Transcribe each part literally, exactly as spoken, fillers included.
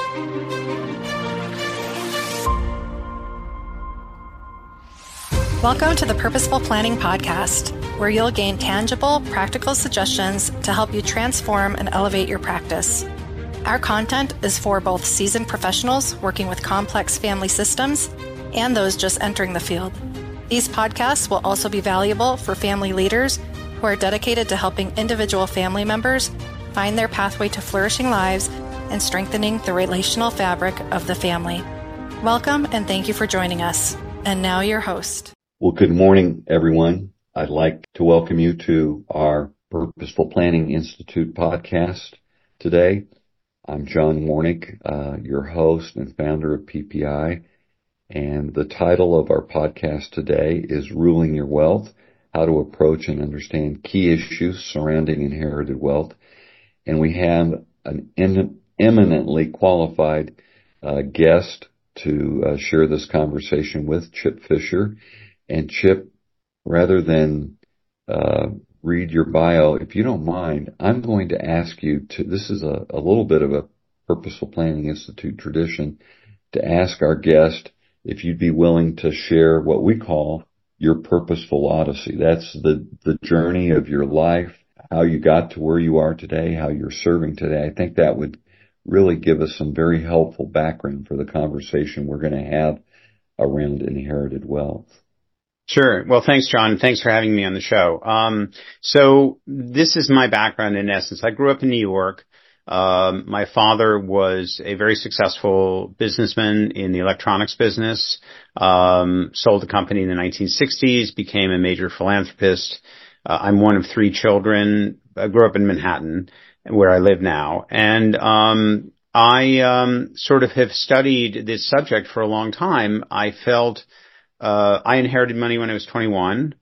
Welcome to the Purposeful Planning Podcast, where you'll gain tangible, practical suggestions to help you transform and elevate your practice. Our content is for both seasoned professionals working with complex family systems and those just entering the field. These podcasts will also be valuable for family leaders who are dedicated to helping individual family members find their pathway to flourishing lives and strengthening the relational fabric of the family. Welcome and thank you for joining us. And now your host. Well, good morning, everyone. I'd like to welcome you to our Purposeful Planning Institute podcast today. I'm John Warnick, uh, your host and founder of P P I, and the title of our podcast today is Ruling Your Wealth, How to Approach and Understand Key Issues Surrounding Inherited Wealth. And we have an em- eminently qualified uh, guest to uh, share this conversation with, Chip Fisher. And Chip, rather than uh, read your bio, if you don't mind, I'm going to ask you to, this is a, a little bit of a Purposeful Planning Institute tradition, to ask our guest if you'd be willing to share what we call your purposeful odyssey. That's the, the journey of your life, how you got to where you are today, how you're serving today. I think that would really give us some very helpful background for the conversation we're going to have around inherited wealth. Sure. Well, thanks, John. Thanks for having me on the show. Um, so this is my background in essence. I grew up in New York. Um, my father was a very successful businessman in the electronics business, um, sold the company in the nineteen sixties, became a major philanthropist. Uh, I'm one of three children. I grew up in Manhattan, where I live now. And, um, I, um, sort of have studied this subject for a long time. I felt Uh, I inherited money when I was twenty-one,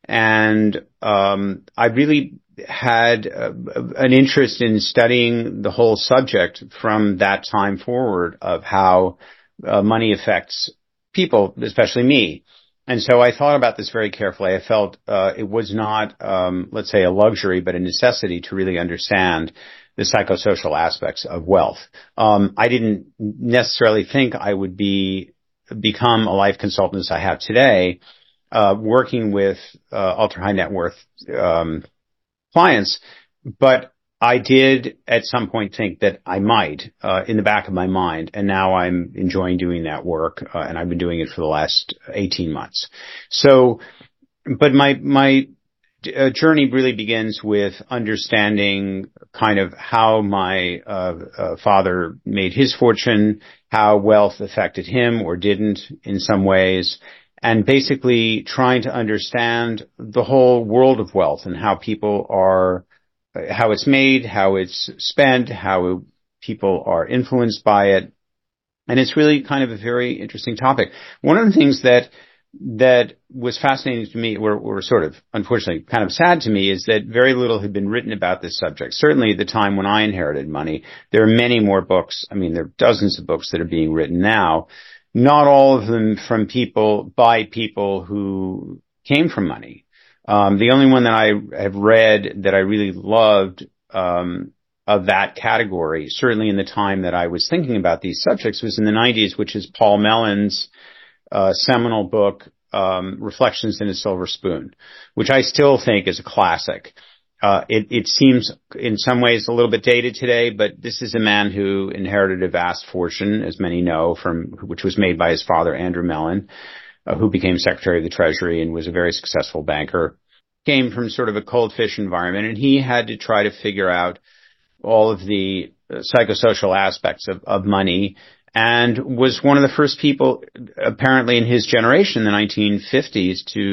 and um, I really had uh, an interest in studying the whole subject from that time forward of how uh, money affects people, especially me. And so I thought about this very carefully. I felt uh, it was not, um, let's say, a luxury, but a necessity to really understand the psychosocial aspects of wealth. Um, I didn't necessarily think I would be become a life consultant as I have today, uh, working with, uh, ultra high net worth, um, clients. But I did at some point think that I might, uh, in the back of my mind. And now I'm enjoying doing that work. Uh, and I've been doing it for the last eighteen months. So, but my, my, uh, journey really begins with understanding kind of how my, uh, uh, father made his fortune, how wealth affected him or didn't in some ways, and basically trying to understand the whole world of wealth and how people are, how it's made, how it's spent, how people are influenced by it. And it's really kind of a very interesting topic. One of the things that that was fascinating to me, or, or sort of, unfortunately, kind of sad to me, is that very little had been written about this subject. Certainly at the time when I inherited money, there are many more books. I mean, there are dozens of books that are being written now, not all of them from people, by people who came from money. Um, the only one that I have read that I really loved, um, of that category, certainly in the time that I was thinking about these subjects, was in the nineties, which is Paul Mellon's Uh, seminal book, um, Reflections in a Silver Spoon, which I still think is a classic. Uh, it, it seems in some ways a little bit dated today, but this is a man who inherited a vast fortune, as many know, from which was made by his father, Andrew Mellon, uh, who became Secretary of the Treasury and was a very successful banker. Came from sort of a cold fish environment, and he had to try to figure out all of the uh, psychosocial aspects of, of money, and was one of the first people, apparently in his generation, in the nineteen fifties, to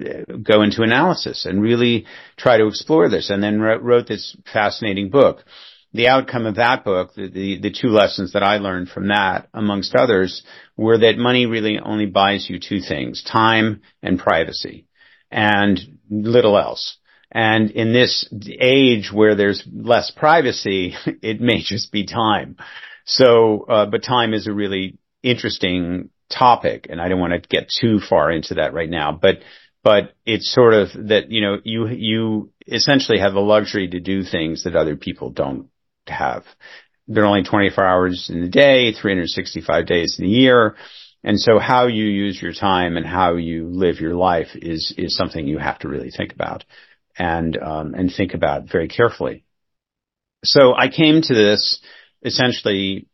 go into analysis and really try to explore this, and then wrote this fascinating book. The outcome of that book, the, the, the two lessons that I learned from that, amongst others, were that money really only buys you two things, time and privacy, and little else. And in this age where there's less privacy, it may just be time. So, uh, but time is a really interesting topic, and I don't want to get too far into that right now, but, but it's sort of that, you know, you, you essentially have the luxury to do things that other people don't have. there are only twenty-four hours in the day, three hundred sixty-five days in a year. And so how you use your time and how you live your life is, is something you have to really think about and, um, and think about very carefully. So I came to this essentially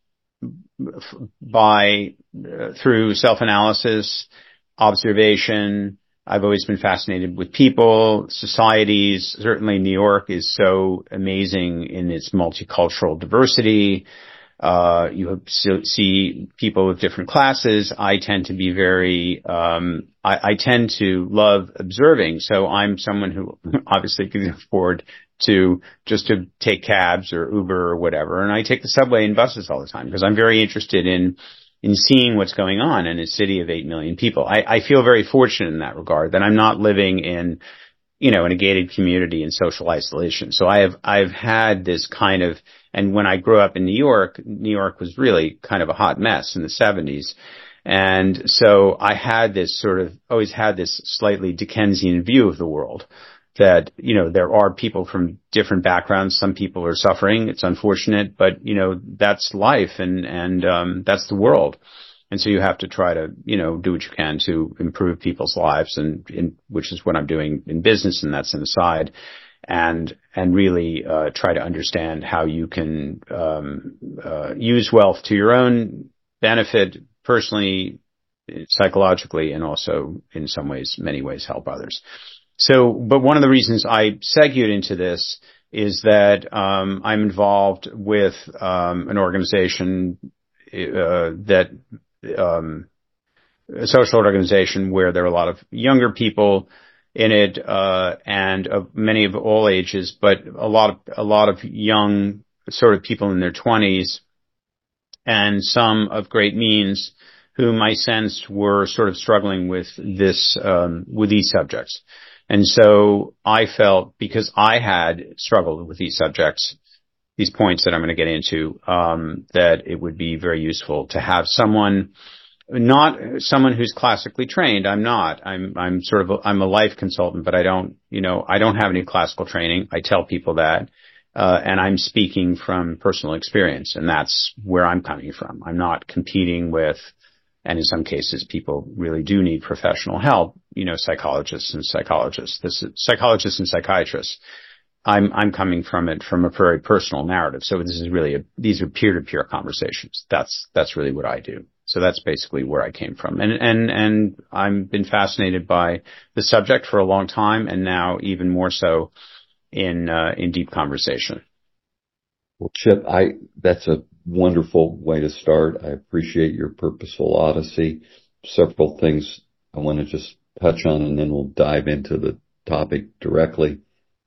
by, uh, through self-analysis, observation. I've always been fascinated with people, societies. Certainly New York is so amazing in its multicultural diversity. Uh, you see people with different classes. I tend to be very, um, I, I tend to love observing. So I'm someone who obviously can afford to just to take cabs or Uber or whatever. And I take the subway and buses all the time because I'm very interested in, in seeing what's going on in a city of eight million people. I, I feel very fortunate in that regard that I'm not living in, you know, in a gated community in social isolation. So I have, I've had this kind of, and when I grew up in New York, New York was really kind of a hot mess in the seventies. And so I had this sort of, always had this slightly Dickensian view of the world that, you know, there are people from different backgrounds. Some people are suffering. It's unfortunate, but, you know, that's life and, and, um, that's the world. And so you have to try to, you know, do what you can to improve people's lives and, in, which is what I'm doing in business, and that's an aside, and, and really, uh, try to understand how you can, um, uh, use wealth to your own benefit personally, psychologically, and also in some ways, many ways help others. So, but one of the reasons I segued into this is that, um, I'm involved with, um, an organization, uh, that, um, a social organization where there are a lot of younger people in it, uh, and of many of all ages, but a lot of, a lot of young sort of people in their twenties and some of great means whom I sensed were sort of struggling with this, um, with these subjects. And so I felt, because I had struggled with these subjects, these points that I'm going to get into, um, that it would be very useful to have someone, not someone who's classically trained. I'm not. I'm, I'm sort of, a, I'm a life consultant, but I don't, you know, I don't have any classical training. I tell people that, uh, and I'm speaking from personal experience, and that's where I'm coming from. I'm not competing with, and in some cases, people really do need professional help, you know, psychologists and psychologists, this is psychologists and psychiatrists. I'm, I'm coming from it from a very personal narrative. So this is really a, these are peer-to-peer conversations. That's, that's really what I do. So that's basically where I came from. And, and, and I've been fascinated by the subject for a long time, and now even more so in, uh, in deep conversation. Well, Chip, I, that's a wonderful way to start. I appreciate your purposeful odyssey. Several things I want to just touch on, and then we'll dive into the topic directly.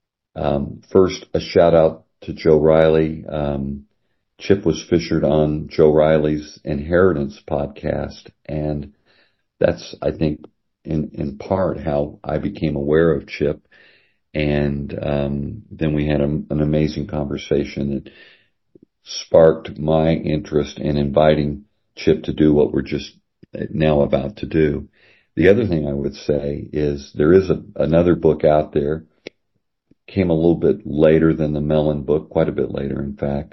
Um, first, a shout out to Joe Riley. Um, Chip was featured on Joe Riley's Inheritance podcast, and that's, I think, in, in part how I became aware of Chip. And um, then we had a, an amazing conversation that sparked my interest in inviting Chip to do what we're just now about to do. The other thing I would say is there is a, another book out there, came a little bit later than the Mellon book, quite a bit later, in fact.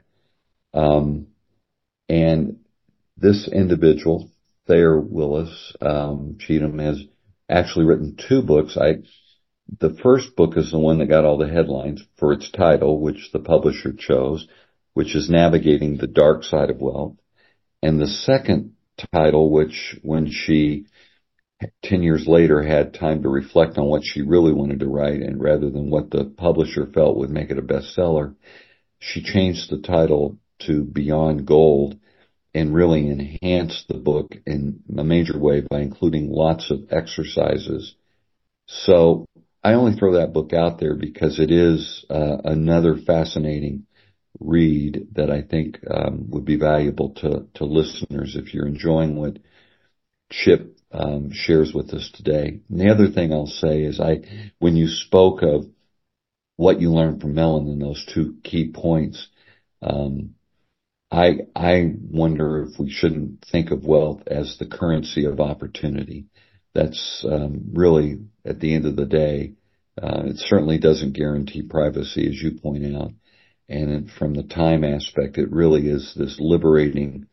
Um, and this individual, Thayer Willis um, Cheatham, has actually written two books. I The first book is the one that got all the headlines for its title, which the publisher chose, which is Navigating the Dark Side of Wealth. And the second title, which when she, ten years later, had time to reflect on what she really wanted to write, and rather than what the publisher felt would make it a bestseller, she changed the title to Beyond Gold and really enhanced the book in a major way by including lots of exercises. So I only throw that book out there because it is uh, another fascinating read that I think um, would be valuable to, to listeners if you're enjoying what Chip um, shares with us today. And the other thing I'll say is I, when you spoke of what you learned from Mellon in those two key points, um, I, I wonder if we shouldn't think of wealth as the currency of opportunity. That's um, really, at the end of the day, uh, it certainly doesn't guarantee privacy, as you point out. And from the time aspect, it really is this liberating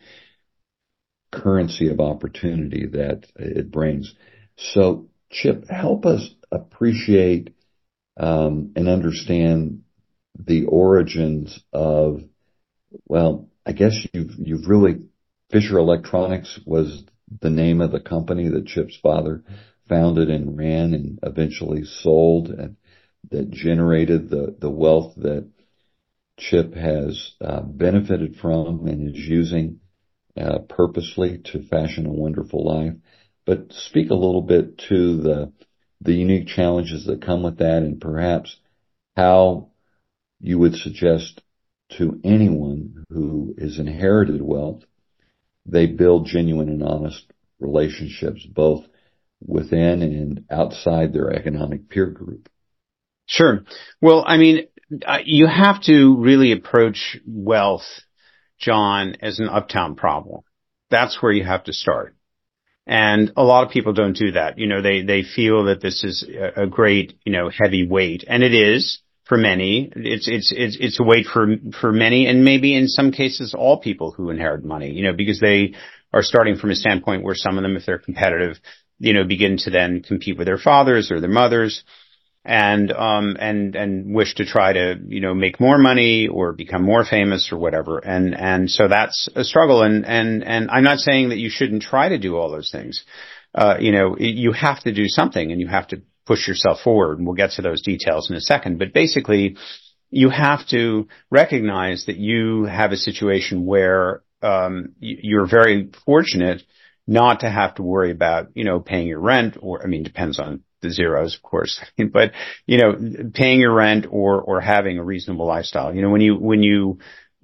currency of opportunity that it brings. So, Chip, help us appreciate um, and understand the origins of, well, I guess you've, you've really, Fisher Electronics was the name of the company that Chip's father founded and ran and eventually sold, and that generated the, the wealth that Chip has uh, benefited from and is using uh, purposely to fashion a wonderful life. But speak a little bit to the the unique challenges that come with that, and perhaps how you would suggest to anyone who has inherited wealth, they build genuine and honest relationships, both within and outside their economic peer group. Sure. Well, I mean, you have to really approach wealth, John, as an uptown problem. That's where you have to start. And a lot of people don't do that. You know, they, they feel that this is a great, you know, heavy weight. And it is for many. It's, it's, it's, it's a weight for, for many, and maybe in some cases all people who inherit money, you know, because they are starting from a standpoint where some of them, if they're competitive, you know, begin to then compete with their fathers or their mothers. And, um, and, and wish to try to, you know, make more money or become more famous or whatever. And, and so that's a struggle. And, and, and I'm not saying that you shouldn't try to do all those things. Uh, you know, you have to do something and you have to push yourself forward. And we'll get to those details in a second. But basically, you have to recognize that you have a situation where, um, you're very fortunate not to have to worry about, you know, paying your rent, or, I mean, depends on the zeros, of course, but, you know, paying your rent or, or having a reasonable lifestyle. You know, when you, when you,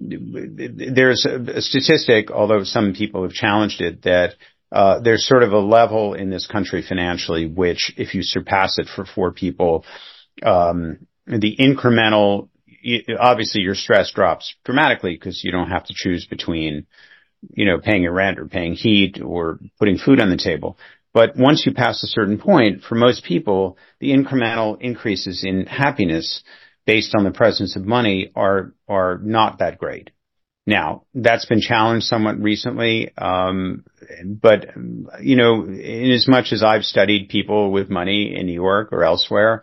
there's a, a statistic, although some people have challenged it, that, uh, there's sort of a level in this country financially, which if you surpass it for four people, um, the incremental, obviously your stress drops dramatically because you don't have to choose between, you know, paying your rent or paying heat or putting food on the table. But once you pass a certain point, for most people, the incremental increases in happiness based on the presence of money are, are not that great. Now, that's been challenged somewhat recently. Um, but, you know, in as much as I've studied people with money in New York or elsewhere,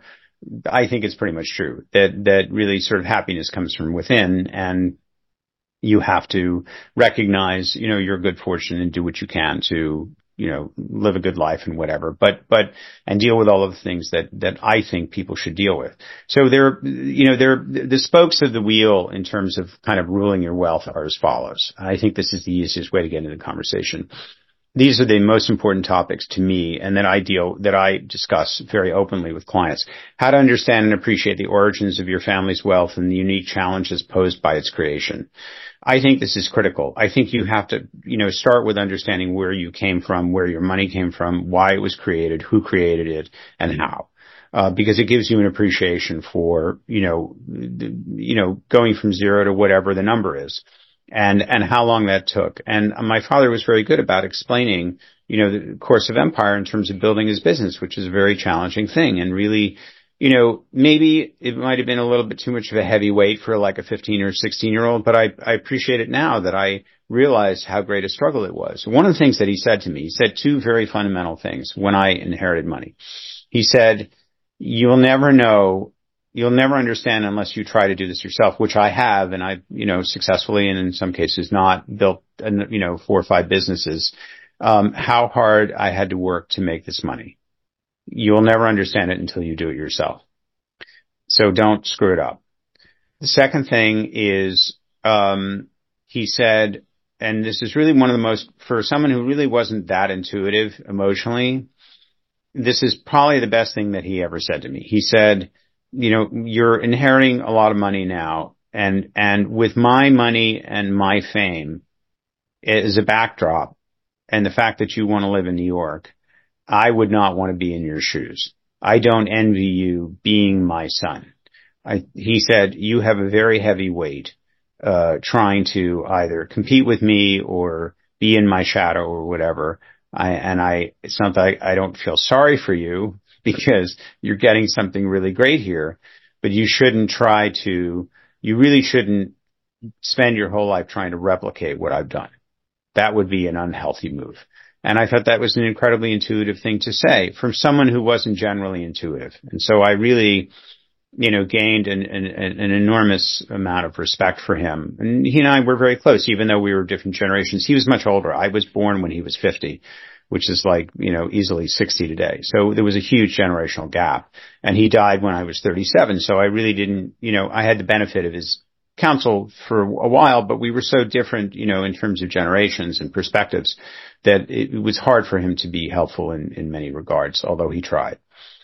I think it's pretty much true that, that really sort of happiness comes from within, and you have to recognize, you know, your good fortune and do what you can to, you know, live a good life and whatever, but, but, and deal with all of the things that, that I think people should deal with. So there, you know, there, the spokes of the wheel in terms of kind of ruling your wealth are as follows. I think this is the easiest way to get into the conversation. These are the most important topics to me, and that I deal, that I discuss very openly with clients. How to understand and appreciate the origins of your family's wealth and the unique challenges posed by its creation. I think this is critical. I think you have to, you know, start with understanding where you came from, where your money came from, why it was created, who created it, and how. Uh, because it gives you an appreciation for, you know, you know, going from zero to whatever the number is. And, and how long that took. And my father was very good about explaining, you know, the course of empire in terms of building his business, which is a very challenging thing. And really, you know, maybe it might have been a little bit too much of a heavy weight for like a fifteen or sixteen year old, but I, I appreciate it now that I realize how great a struggle it was. One of the things that he said to me, he said two very fundamental things when I inherited money. He said, you'll never know You'll never understand unless you try to do this yourself, which I have, and I, you know, successfully, and in some cases not, built, you know, four or five businesses, um, how hard I had to work to make this money. You'll never understand it until you do it yourself. So don't screw it up. The second thing is, um, he said, and this is really one of the most, for someone who really wasn't that intuitive emotionally, this is probably the best thing that he ever said to me. He said, you know, you're inheriting a lot of money now, and, and with my money and my fame as a backdrop, and the fact that you want to live in New York, I would not want to be in your shoes. I don't envy you being my son. I, he said, you have a very heavy weight, uh, trying to either compete with me or be in my shadow or whatever. I, and I, it's not that I, I don't feel sorry for you, because you're getting something really great here, but you shouldn't try to you really shouldn't spend your whole life trying to replicate what I've done. That would be an unhealthy move. And I thought that was an incredibly intuitive thing to say from someone who wasn't generally intuitive. And so I really, you know, gained an, an, an enormous amount of respect for him. And he and I were very close, even though we were different generations. He was much older. I was born when he was fifty, which is like, you know, easily sixty today. So there was a huge generational gap. And he died when I was thirty-seven. So I really didn't, you know, I had the benefit of his counsel for a while, but we were so different, you know, in terms of generations and perspectives that it was hard for him to be helpful in, in many regards, although he tried.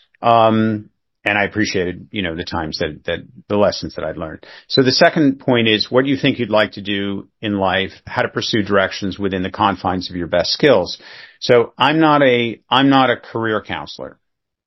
Um, and I appreciated, you know, the times that, that the lessons that I'd learned. So the second point is, what do you think you'd like to do in life? How to pursue directions within the confines of your best skills. So I'm not a, I'm not a career counselor,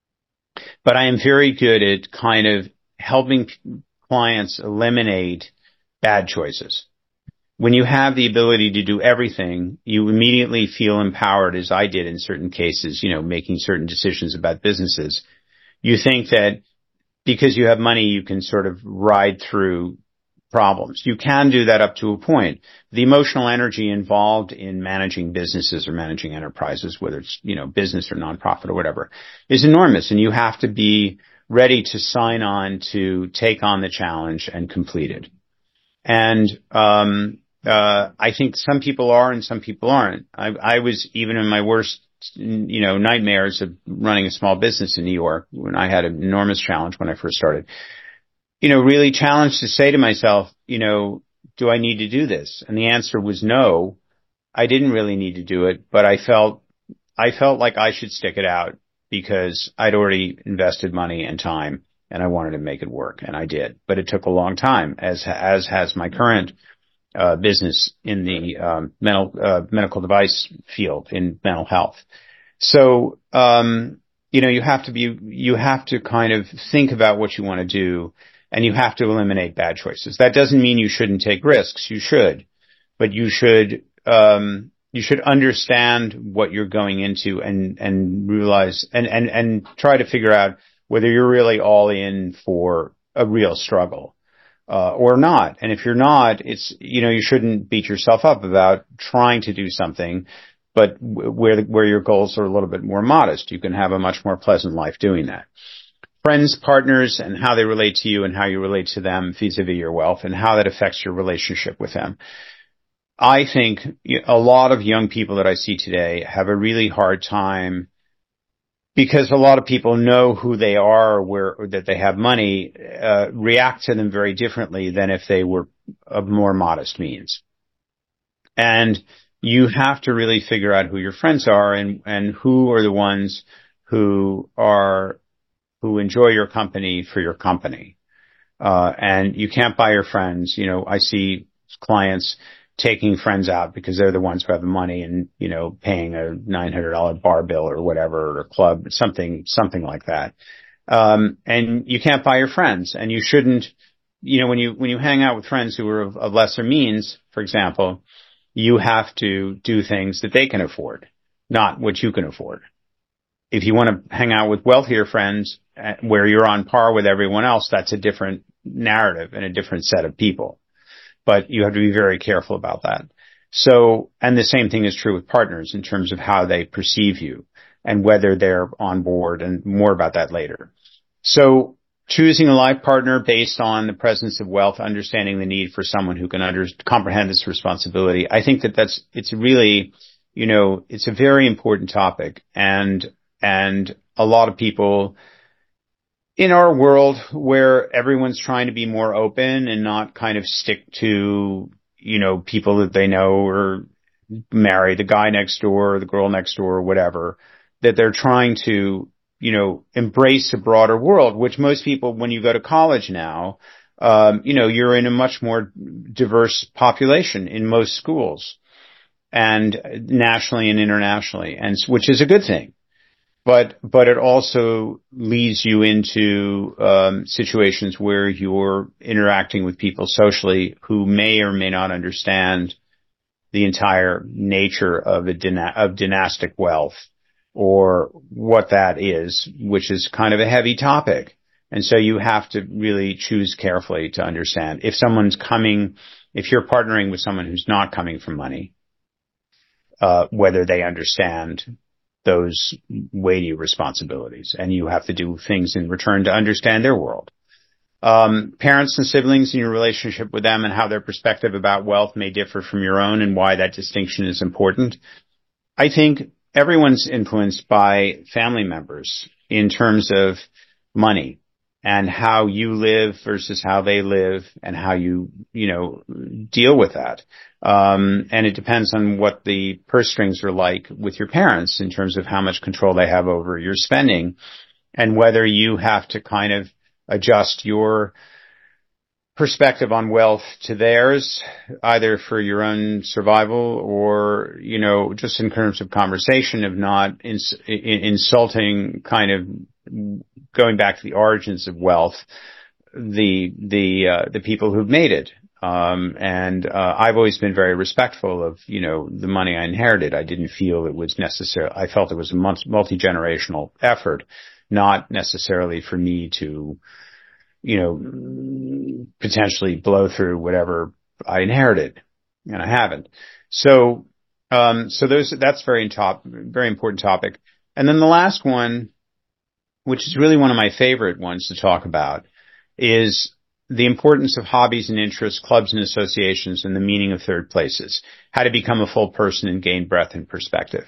but I am very good at kind of helping clients eliminate bad choices. When you have the ability to do everything, you immediately feel empowered, as I did in certain cases, you know, making certain decisions about businesses. You think that because you have money, you can sort of ride through problems. You can do that up to a point. The emotional energy involved in managing businesses or managing enterprises, whether it's, you know, business or nonprofit or whatever, is enormous. And you have to be ready to sign on to take on the challenge and complete it. And, um, uh, I think some people are and some people aren't. I, I was even in my worst, you know, nightmares of running a small business in New York when I had an enormous challenge when I first started, you know, really challenged to say to myself, you know, do I need to do this? And the answer was no, I didn't really need to do it, but I felt, I felt like I should stick it out because I'd already invested money and time and I wanted to make it work, and I did. But it took a long time, as as has my current uh business in the um mental uh, medical device field in mental health. So um you know, you have to be you have to kind of think about what you want to do, and you have to eliminate bad choices. That doesn't mean you shouldn't take risks. You should, but you should um you should understand what you're going into and and realize and and and try to figure out whether you're really all in for a real struggle, uh, or not. And if you're not, it's, you know, you shouldn't beat yourself up about trying to do something, but w- where, the, where your goals are a little bit more modest. You can have a much more pleasant life doing that. Friends, partners, and how they relate to you and how you relate to them vis-a-vis your wealth and how that affects your relationship with them. I think a lot of young people that I see today have a really hard time because a lot of people know who they are, or where, or that they have money, uh, react to them very differently than if they were of more modest means. And you have to really figure out who your friends are and, and who are the ones who are, who enjoy your company for your company. Uh, and you can't buy your friends. You know, I see clients taking friends out because they're the ones who have the money and, you know, paying a nine hundred dollars bar bill or whatever, or club, something, something like that. Um, and you can't buy your friends, and you shouldn't, you know, when you, when you hang out with friends who are of, of lesser means, for example, you have to do things that they can afford, not what you can afford. If you want to hang out with wealthier friends where you're on par with everyone else, that's a different narrative and a different set of people. But you have to be very careful about that. So, and the same thing is true with partners in terms of how they perceive you and whether they're on board, and more about that later. So choosing a life partner based on the presence of wealth, understanding the need for someone who can under, comprehend this responsibility. I think that that's, it's really, you know, it's a very important topic, and, and a lot of people in our world where everyone's trying to be more open and not kind of stick to, you know, people that they know or marry the guy next door or the girl next door or whatever, that they're trying to, you know, embrace a broader world, which most people, when you go to college now, um, you know, you're in a much more diverse population in most schools, and nationally and internationally, and which is a good thing. But, but it also leads you into, um, situations where you're interacting with people socially who may or may not understand the entire nature of a dyna- of dynastic wealth, or what that is, which is kind of a heavy topic. And so you have to really choose carefully to understand if someone's coming, if you're partnering with someone who's not coming from money, uh, whether they understand those weighty responsibilities, and you have to do things in return to understand their world. Um, parents and siblings and your relationship with them and how their perspective about wealth may differ from your own and why that distinction is important. I think everyone's influenced by family members in terms of money and how you live versus how they live and how you, you know, deal with that. Um, and it depends on what the purse strings are like with your parents in terms of how much control they have over your spending and whether you have to kind of adjust your perspective on wealth to theirs, either for your own survival or, you know, just in terms of conversation of not ins- insulting kind of going back to the origins of wealth, the, the, uh, the people who've made it. Um, and, uh, I've always been very respectful of, you know, the money I inherited. I didn't feel it was necessary. I felt it was a multi-generational effort, not necessarily for me to, you know, potentially blow through whatever I inherited, and I haven't. So, um, so those, that's very top, very important topic. And then the last one, which is really one of my favorite ones to talk about, is the importance of hobbies and interests, clubs and associations, and the meaning of third places, how to become a full person and gain breadth and perspective.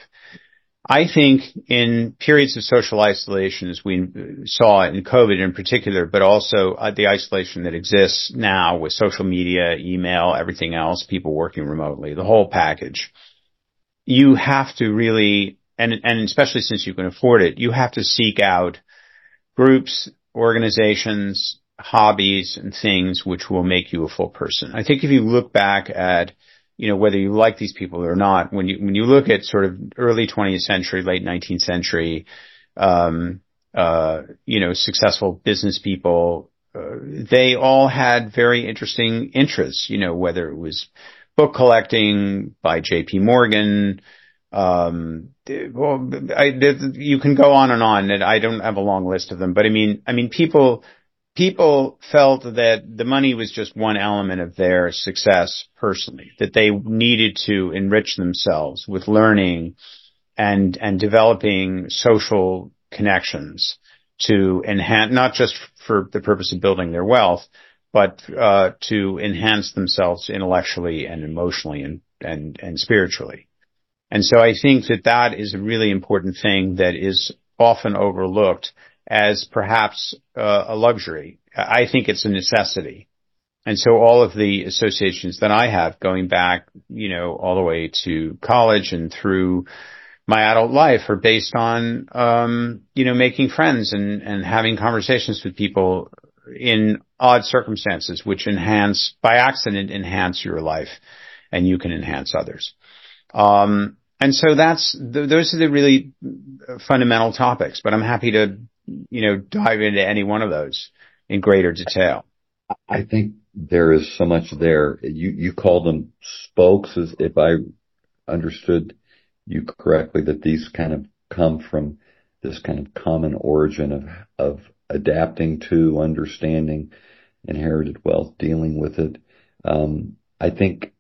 I think in periods of social isolation, as we saw in COVID in particular, but also uh, the isolation that exists now with social media, email, everything else, people working remotely, the whole package, you have to really, and, and especially since you can afford it, you have to seek out groups, organizations, hobbies, and things which will make you a full person. I think if you look back at, you know, whether you like these people or not, when you, when you look at sort of early twentieth century, late nineteenth century, um, uh, you know, successful business people, uh, they all had very interesting interests, you know, whether it was book collecting by J P Morgan, um, well, I, you can go on and on, and I don't have a long list of them, but I mean, I mean, people, People felt that the money was just one element of their success personally, that they needed to enrich themselves with learning and, and developing social connections to enhance, not just for the purpose of building their wealth, but, uh, to enhance themselves intellectually and emotionally and, and, and spiritually. And so I think that that is a really important thing that is often overlooked as perhaps uh, a luxury. I think it's a necessity. And so all of the associations that I have going back, you know, all the way to college and through my adult life are based on, um, you know, making friends and, and having conversations with people in odd circumstances, which enhance, by accident, enhance your life, and you can enhance others. Um, and so that's, th- those are the really fundamental topics, but I'm happy to, you know, dive into any one of those in greater detail. I think there is so much there. You, you call them spokes, as if I understood you correctly, that these kind of come from this kind of common origin of, of adapting to, understanding inherited wealth, dealing with it. Um, I think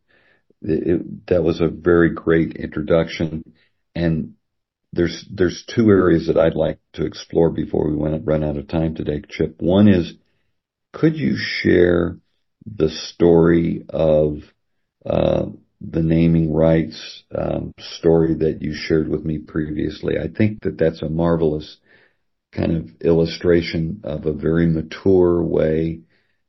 it, that was a very great introduction. And There's there's two areas that I'd like to explore before we run out of time today, Chip. One is, could you share the story of uh, the naming rights um, story that you shared with me previously? I think that that's a marvelous kind of illustration of a very mature way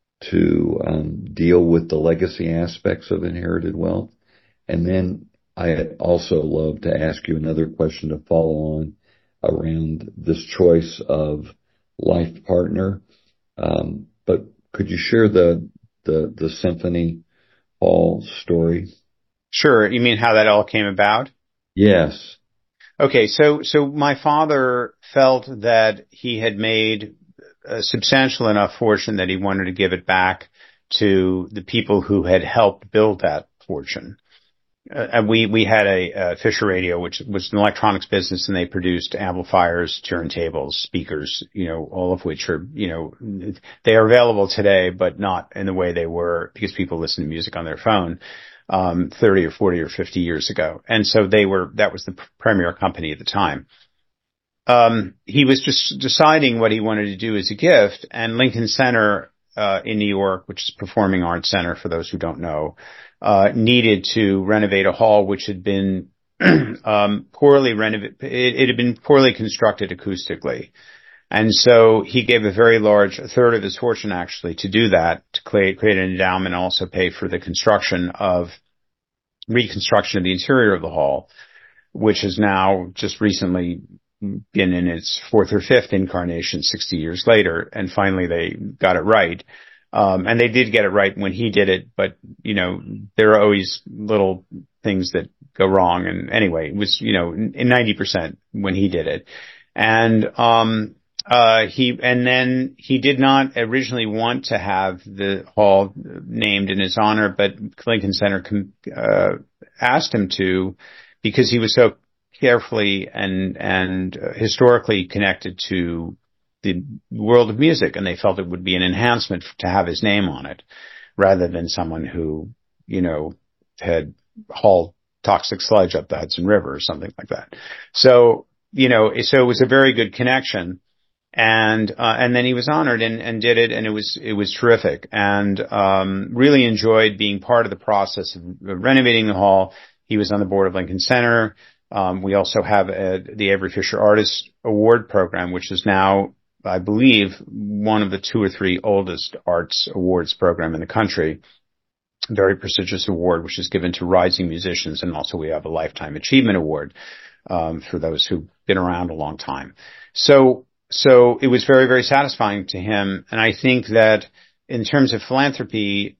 to um, deal with the legacy aspects of inherited wealth. And then I also love to ask you another question to follow on around this choice of life partner. Um, but could you share the, the, the Symphony Hall story? Sure. You mean how that all came about? Yes. Okay. So, so my father felt that he had made a substantial enough fortune that he wanted to give it back to the people who had helped build that fortune. Uh, and we, we had a, a Fisher Radio, which was an electronics business, and they produced amplifiers, turntables, speakers, you know, all of which are, you know, they are available today, but not in the way they were because people listen to music on their phone, um, thirty or forty or fifty years ago. And so they were, that was the premier company at the time. Um, he was just deciding what he wanted to do as a gift, and Lincoln Center, uh, in New York, which is a performing arts center for those who don't know, Uh, needed to renovate a hall which had been um, poorly renovated. It, it had been poorly constructed acoustically, and so he gave a very large, a third of his fortune actually, to do that, to create, create an endowment, and also pay for the construction of reconstruction of the interior of the hall, which has now just recently been in its fourth or fifth incarnation, sixty years later, and finally they got it right. Um, and they did get it right when he did it, but, you know, there are always little things that go wrong. And anyway, it was, you know, in ninety percent when he did it. And, um, uh, he, and then he did not originally want to have the hall named in his honor, but Lincoln Center, uh, asked him to, because he was so carefully and, and historically connected to the world of music, and they felt it would be an enhancement to have his name on it rather than someone who, you know, had hauled toxic sludge up the Hudson River or something like that. So, you know, so it was a very good connection. And, uh, and then he was honored and, and did it, and it was, it was terrific, and, um, really enjoyed being part of the process of renovating the hall. He was on the board of Lincoln Center. Um, we also have a, the Avery Fisher Artist Award program, which is now, I believe, one of the two or three oldest arts awards program in the country. Very prestigious award, which is given to rising musicians. And also we have a Lifetime Achievement Award, um, for those who've been around a long time. So, so it was very, very satisfying to him. And I think that in terms of philanthropy,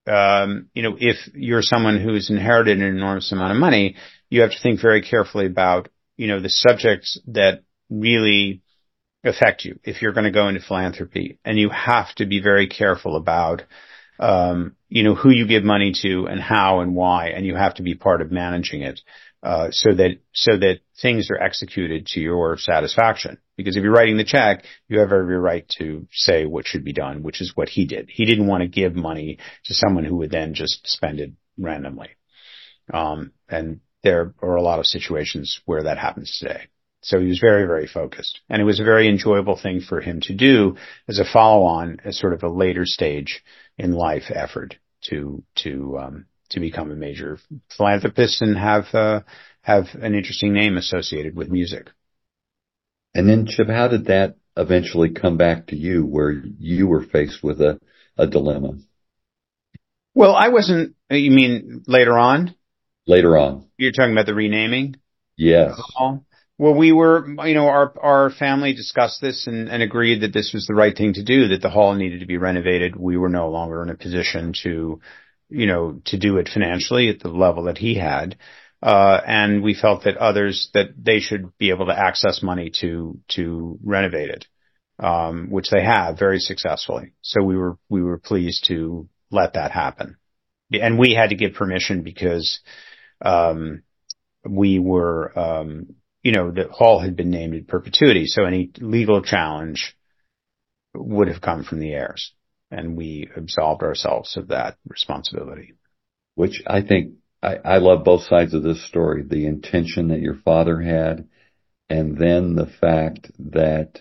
um, you know, if you're someone who's inherited an enormous amount of money, you have to think very carefully about, you know, the subjects that really affect you if you're going to go into philanthropy, and you have to be very careful about, um, you know, who you give money to and how and why, and you have to be part of managing it, uh, so that, so that things are executed to your satisfaction. Because if you're writing the check, you have every right to say what should be done, which is what he did. He didn't want to give money to someone who would then just spend it randomly. Um, and there are a lot of situations where that happens today. So he was very, very focused, and it was a very enjoyable thing for him to do as a follow-on, as sort of a later stage in life effort to, to, um, to become a major philanthropist and have, uh, have an interesting name associated with music. And then, Chip, how did that eventually come back to you where you were faced with a, a dilemma? Well, I wasn't, you mean later on? Later on. You're talking about the renaming? Yes. Well, we were, you know, our, our family discussed this and, and agreed that this was the right thing to do, that the hall needed to be renovated. We were no longer in a position to, you know, to do it financially at the level that he had. Uh, and we felt that others, that they should be able to access money to, to renovate it, um, which they have very successfully. So we were, we were pleased to let that happen. And we had to give permission because, um, we were, um, you know, the hall had been named in perpetuity, so any legal challenge would have come from the heirs, and we absolved ourselves of that responsibility. Which I think, I, I love both sides of this story, the intention that your father had, and then the fact that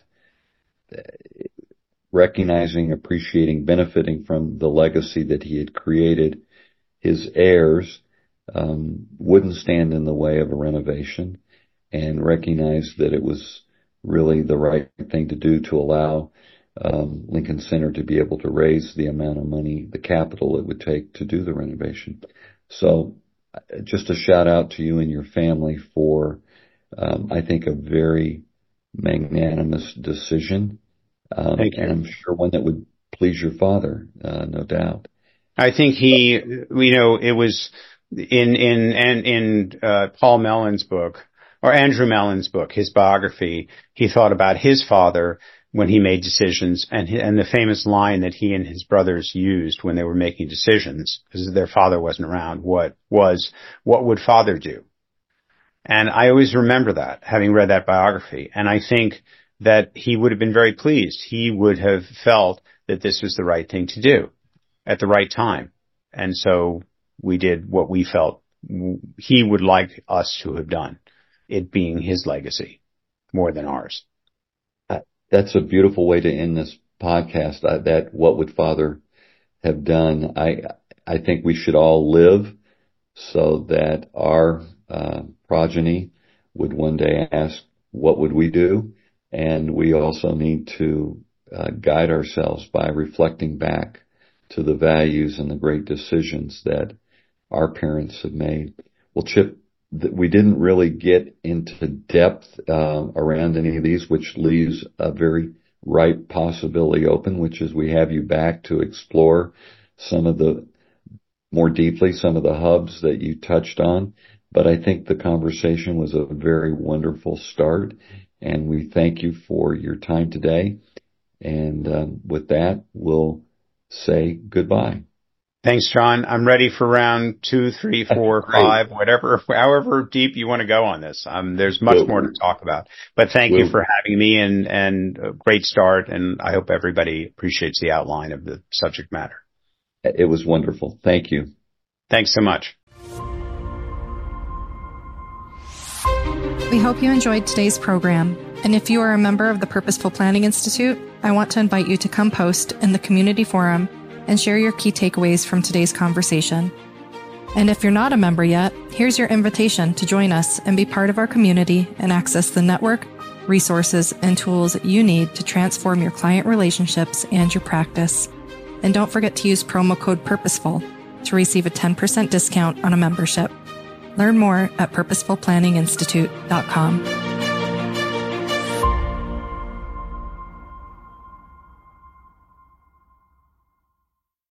recognizing, appreciating, benefiting from the legacy that he had created, his heirs um, wouldn't stand in the way of a renovation, and recognize that it was really the right thing to do to allow um, Lincoln Center to be able to raise the amount of money, the capital it would take to do the renovation. So just a shout out to you and your family for, um, I think, a very magnanimous decision. Um, Thank you. And I'm sure one that would please your father, uh, no doubt. I think he, you know, it was in, in, and in, uh, Paul Mellon's book, or Andrew Mellon's book, his biography, he thought about his father when he made decisions, and and the famous line that he and his brothers used when they were making decisions, because their father wasn't around, what was, what would father do? And I always remember that, having read that biography. And I think that he would have been very pleased. He would have felt that this was the right thing to do at the right time. And so we did what we felt he would like us to have done, it being his legacy more than ours. That's a beautiful way to end this podcast. I, that what would Father have done? I I think we should all live so that our uh, progeny would one day ask, what would we do? And we also need to uh, guide ourselves by reflecting back to the values and the great decisions that our parents have made. Well, Chip, we didn't really get into depth uh, around any of these, which leaves a very ripe possibility open, which is we have you back to explore some of the more deeply, some of the hubs that you touched on. But I think the conversation was a very wonderful start, and we thank you for your time today. And um, with that, we'll say goodbye. Thanks, John. I'm ready for round two, three, four, five, whatever, however deep you want to go on this. Um, there's much we'll, more to talk about. But thank we'll, you for having me, and, and a great start. And I hope everybody appreciates the outline of the subject matter. It was wonderful. Thank you. Thanks so much. We hope you enjoyed today's program. And if you are a member of the Purposeful Planning Institute, I want to invite you to come post in the community forum and share your key takeaways from today's conversation. And if you're not a member yet, here's your invitation to join us and be part of our community and access the network, resources, and tools you need to transform your client relationships and your practice. And don't forget to use promo code PURPOSEFUL to receive a ten percent discount on a membership. Learn more at purposeful planning institute dot com.